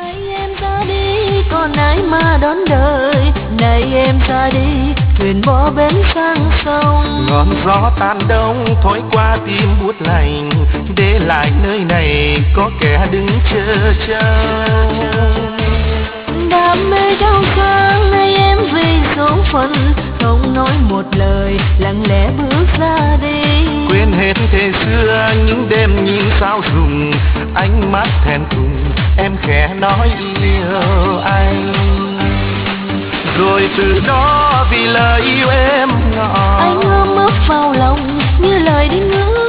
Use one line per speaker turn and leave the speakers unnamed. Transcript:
Còn ai mà đón đời, này em ra đi, thuyền bỏ bến sang sông.
Ngọn gió tan đông thổi qua tim buốt lạnh, để lại nơi này có kẻ đứng chờ trông.
Đam mê trong sáng nay em vì số phận, không nói một lời, lặng lẽ bước ra đi.
Quên hết thế xưa những đêm nhìn sao rụng, ánh mắt thẹn thùng em khẽ nói yêu anh. Rồi từ đó vì lời yêu em ngỏ,
anh ôm ấp vào lòng như lời đinh ước.